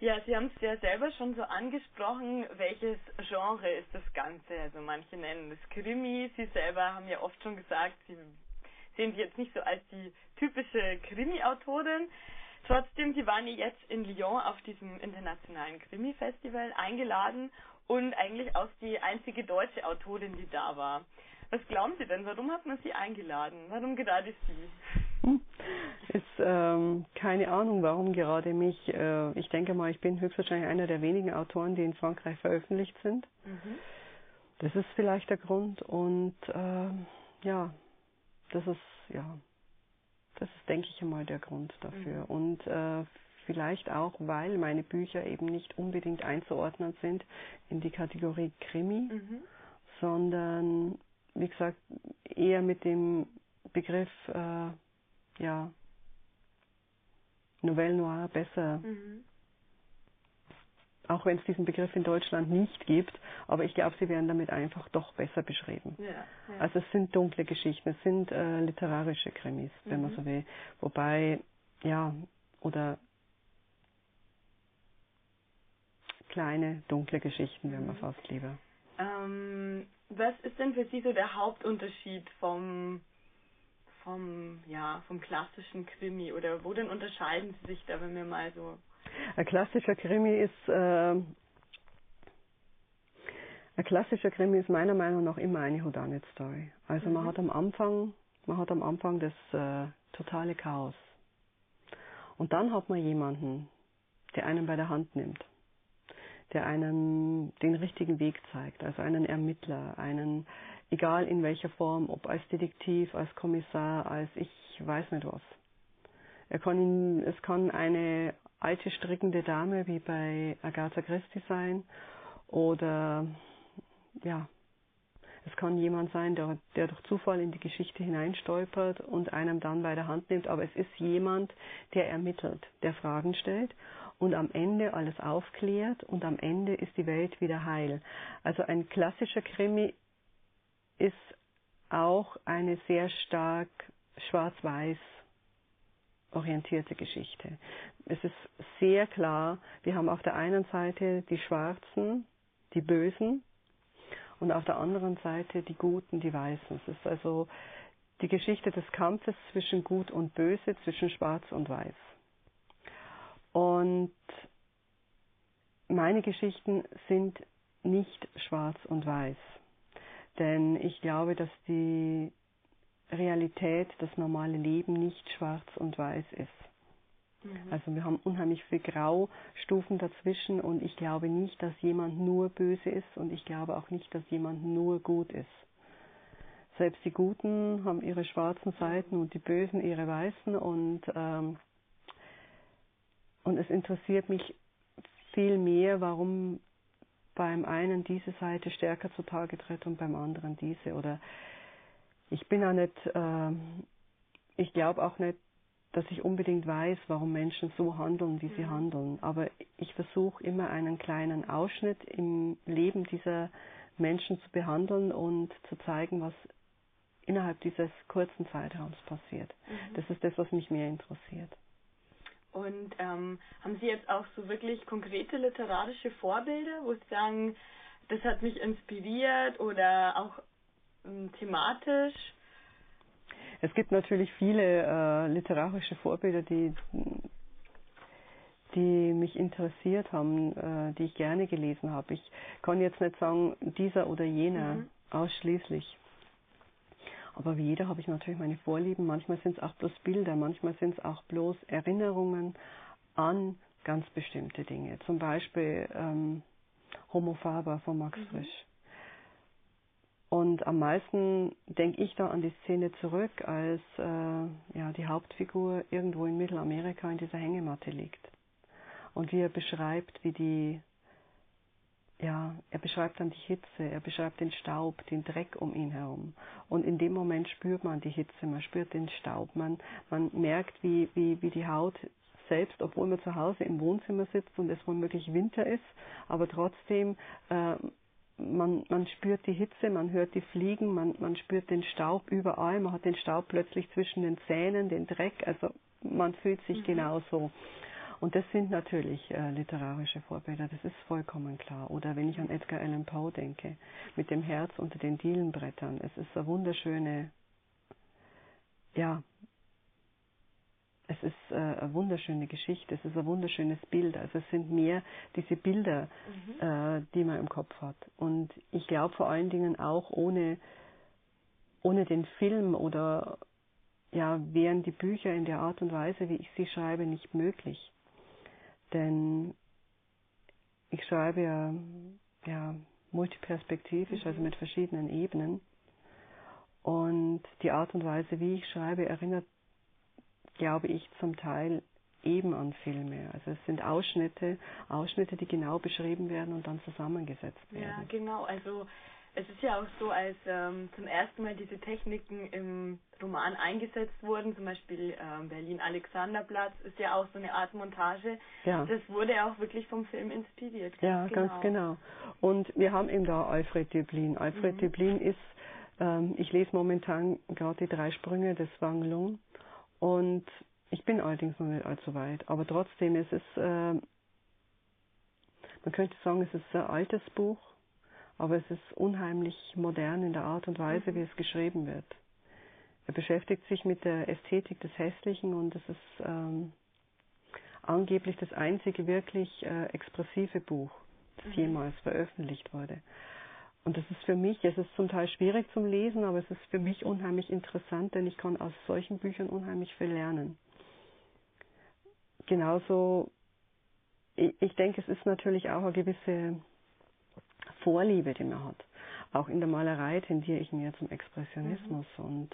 Ja, Sie haben es ja selber schon so angesprochen, welches Genre ist das Ganze? Also manche nennen es Krimi, Sie selber haben ja oft schon gesagt, Sie sehen sich jetzt nicht so als die typische Krimi-Autorin. Trotzdem, Sie waren ja jetzt in Lyon auf diesem internationalen Krimi-Festival eingeladen und eigentlich auch die einzige deutsche Autorin, die da war. Was glauben Sie denn, warum hat man Sie eingeladen? Warum gerade Sie? Ist keine Ahnung, warum gerade mich. Ich denke mal, ich bin höchstwahrscheinlich einer der wenigen Autoren, die in Frankreich veröffentlicht sind. Mhm. Das ist vielleicht der Grund und ja, das ist denke ich einmal der Grund dafür. Und vielleicht auch, weil meine Bücher eben nicht unbedingt einzuordnen sind in die Kategorie Krimi, sondern wie gesagt eher mit dem Begriff Nouvelle Noire besser. Auch wenn es diesen Begriff in Deutschland nicht gibt, aber ich glaube, sie werden damit einfach doch besser beschrieben. Ja. Also es sind dunkle Geschichten, es sind literarische Krimis, wenn man so will. Wobei, oder kleine, dunkle Geschichten, wäre man fast lieber. Was ist denn für Sie so der Hauptunterschied vom klassischen Krimi, oder wo denn unterscheiden Sie sich da, wenn wir mal so... Ein klassischer Krimi ist meiner Meinung nach immer eine Whodunit Story. Also man hat am Anfang das totale Chaos. Und dann hat man jemanden, der einen bei der Hand nimmt, der einem den richtigen Weg zeigt, also einen Ermittler, egal in welcher Form, ob als Detektiv, als Kommissar, als ich weiß nicht was. Es kann eine alte strickende Dame wie bei Agatha Christie sein oder es kann jemand sein, der durch Zufall in die Geschichte hineinstolpert und einem dann bei der Hand nimmt, aber es ist jemand, der ermittelt, der Fragen stellt und am Ende alles aufklärt und am Ende ist die Welt wieder heil. Also ein klassischer Krimi ist auch eine sehr stark schwarz-weiß orientierte Geschichte. Es ist sehr klar, wir haben auf der einen Seite die Schwarzen, die Bösen und auf der anderen Seite die Guten, die Weißen. Es ist also die Geschichte des Kampfes zwischen Gut und Böse, zwischen Schwarz und Weiß. Und meine Geschichten sind nicht schwarz und weiß, denn ich glaube, dass die Realität, das normale Leben nicht schwarz und weiß ist. Also wir haben unheimlich viel Graustufen dazwischen und ich glaube nicht, dass jemand nur böse ist und ich glaube auch nicht, dass jemand nur gut ist. Selbst die Guten haben ihre schwarzen Seiten und die Bösen ihre weißen und es interessiert mich viel mehr, warum beim einen diese Seite stärker zutage tritt und beim anderen diese. Oder ich glaube auch nicht, dass ich unbedingt weiß, warum Menschen so handeln, wie sie handeln. Aber ich versuche immer einen kleinen Ausschnitt im Leben dieser Menschen zu behandeln und zu zeigen, was innerhalb dieses kurzen Zeitraums passiert. Das ist das, was mich mehr interessiert. Und haben Sie jetzt auch so wirklich konkrete literarische Vorbilder, wo Sie sagen, das hat mich inspiriert oder auch thematisch? Es gibt natürlich viele literarische Vorbilder, die mich interessiert haben, die ich gerne gelesen habe. Ich kann jetzt nicht sagen, dieser oder jener ausschließlich. Aber wie jeder habe ich natürlich meine Vorlieben. Manchmal sind es auch bloß Bilder, manchmal sind es auch bloß Erinnerungen an ganz bestimmte Dinge. Zum Beispiel Homo Faber von Max Frisch. Und am meisten denke ich da an die Szene zurück, als die Hauptfigur irgendwo in Mittelamerika in dieser Hängematte liegt. Und wie er beschreibt, er beschreibt dann die Hitze, er beschreibt den Staub, den Dreck um ihn herum. Und in dem Moment spürt man die Hitze, man spürt den Staub, man merkt, wie die Haut selbst, obwohl man zu Hause im Wohnzimmer sitzt und es womöglich Winter ist, aber trotzdem man spürt die Hitze, man hört die Fliegen, man spürt den Staub überall, man hat den Staub plötzlich zwischen den Zähnen, den Dreck, also man fühlt sich genauso. Und das sind natürlich literarische Vorbilder, das ist vollkommen klar. Oder wenn ich an Edgar Allan Poe denke, mit dem Herz unter den Dielenbrettern, es ist eine wunderschöne, ja, es ist eine wunderschöne Geschichte, es ist ein wunderschönes Bild. Also es sind mehr diese Bilder, die man im Kopf hat. Und ich glaube vor allen Dingen auch ohne den Film oder ja, wären die Bücher in der Art und Weise, wie ich sie schreibe, nicht möglich. Denn ich schreibe ja multiperspektivisch, also mit verschiedenen Ebenen. Und die Art und Weise, wie ich schreibe, erinnert, glaube ich, zum Teil eben an Filme. Also es sind Ausschnitte, die genau beschrieben werden und dann zusammengesetzt werden. Ja, genau. Also es ist ja auch so, als zum ersten Mal diese Techniken im Roman eingesetzt wurden, zum Beispiel Berlin-Alexanderplatz, ist ja auch so eine Art Montage. Ja. Das wurde auch wirklich vom Film inspiriert. Ja, ganz genau. Und wir haben eben da Alfred Döblin. Alfred Döblin ist, ich lese momentan gerade die 3 Sprünge des Wang Lung und ich bin allerdings noch nicht allzu weit, aber trotzdem ist es, man könnte sagen, es ist ein altes Buch, aber es ist unheimlich modern in der Art und Weise, wie es geschrieben wird. Er beschäftigt sich mit der Ästhetik des Hässlichen und es ist angeblich das einzige wirklich expressive Buch, das jemals veröffentlicht wurde. Und das ist für mich, es ist zum Teil schwierig zum Lesen, aber es ist für mich unheimlich interessant, denn ich kann aus solchen Büchern unheimlich viel lernen. Genauso, ich denke, es ist natürlich auch eine gewisse Vorliebe, die man hat. Auch in der Malerei tendiere ich mehr zum Expressionismus und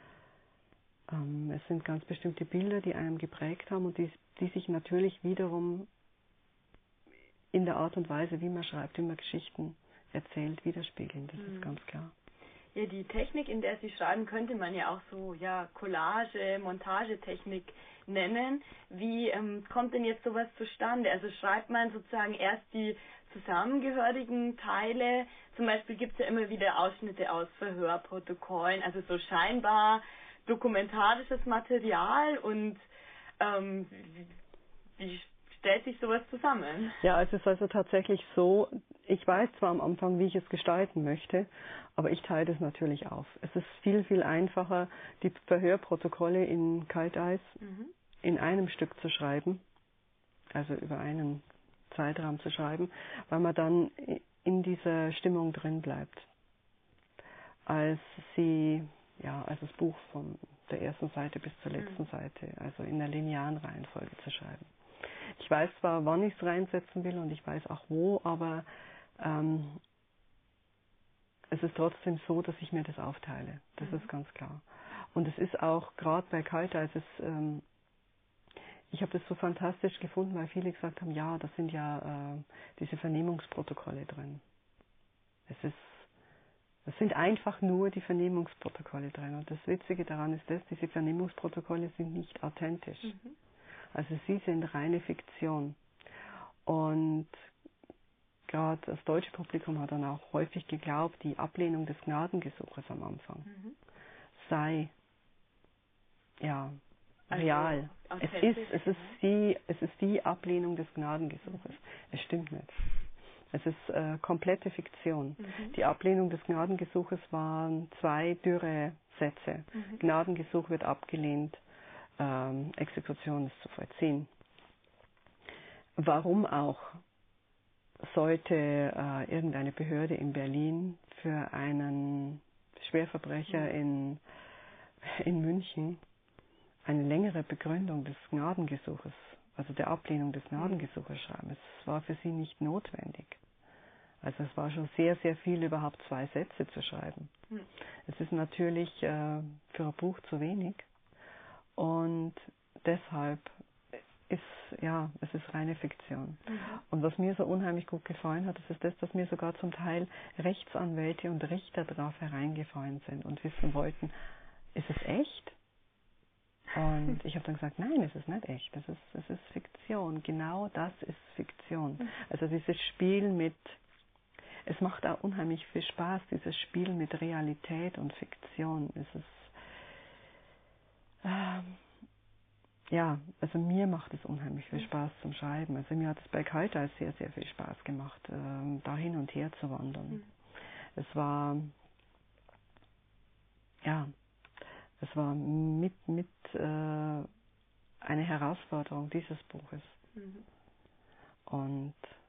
es sind ganz bestimmte Bilder, die einem geprägt haben und die sich natürlich wiederum in der Art und Weise, wie man schreibt, wie man Geschichten erzählt, widerspiegeln. Das ist ganz klar. Ja, die Technik, in der Sie schreiben, könnte man ja auch so Collage, Montagetechnik nennen. Wie kommt denn jetzt sowas zustande? Also schreibt man sozusagen erst die zusammengehörigen Teile, zum Beispiel gibt es ja immer wieder Ausschnitte aus Verhörprotokollen, also so scheinbar dokumentarisches Material und wie stellt sich sowas zusammen? Ja, es ist also tatsächlich so, ich weiß zwar am Anfang, wie ich es gestalten möchte, aber ich teile das natürlich auf. Es ist viel, viel einfacher, die Verhörprotokolle in Kalteis in einem Stück zu schreiben, also über einen Zeitraum zu schreiben, weil man dann in dieser Stimmung drin bleibt, als das Buch von der ersten Seite bis zur letzten Seite, also in der linearen Reihenfolge zu schreiben. Ich weiß zwar, wann ich es reinsetzen will und ich weiß auch wo, aber es ist trotzdem so, dass ich mir das aufteile. Das ist ganz klar. Und es ist auch gerade bei Kalteis, ich habe das so fantastisch gefunden, weil viele gesagt haben, ja, das sind ja diese Vernehmungsprotokolle drin. Es sind einfach nur die Vernehmungsprotokolle drin. Und das Witzige daran ist, diese Vernehmungsprotokolle sind nicht authentisch. Also sie sind reine Fiktion. Und gerade das deutsche Publikum hat dann auch häufig geglaubt, die Ablehnung des Gnadengesuches am Anfang sei real. Es ist die Ablehnung des Gnadengesuches. Es stimmt nicht. Es ist komplette Fiktion. Die Ablehnung des Gnadengesuches waren 2 dürre Sätze. Gnadengesuch wird abgelehnt, Exekution ist zu vollziehen. Warum auch sollte irgendeine Behörde in Berlin für einen Schwerverbrecher in München eine längere Begründung des Gnadengesuches, also der Ablehnung des Gnadengesuches schreiben? Es war für sie nicht notwendig. Also es war schon sehr, sehr viel, überhaupt 2 Sätze zu schreiben. Es ist natürlich für ein Buch zu wenig und deshalb es ist reine Fiktion. Und was mir so unheimlich gut gefallen hat, ist das, dass mir sogar zum Teil Rechtsanwälte und Richter darauf hereingefallen sind und wissen wollten, ist es echt? Und ich habe dann gesagt, nein, es ist nicht echt, es ist Fiktion. Genau das ist Fiktion. Also dieses Spiel es macht auch unheimlich viel Spaß, dieses Spiel mit ja, also mir macht es unheimlich viel Spaß zum Schreiben. Also mir hat es bei Kaltei sehr, sehr viel Spaß gemacht, da hin und her zu wandern. Es war, ja, es war mit eine Herausforderung dieses Buches. Und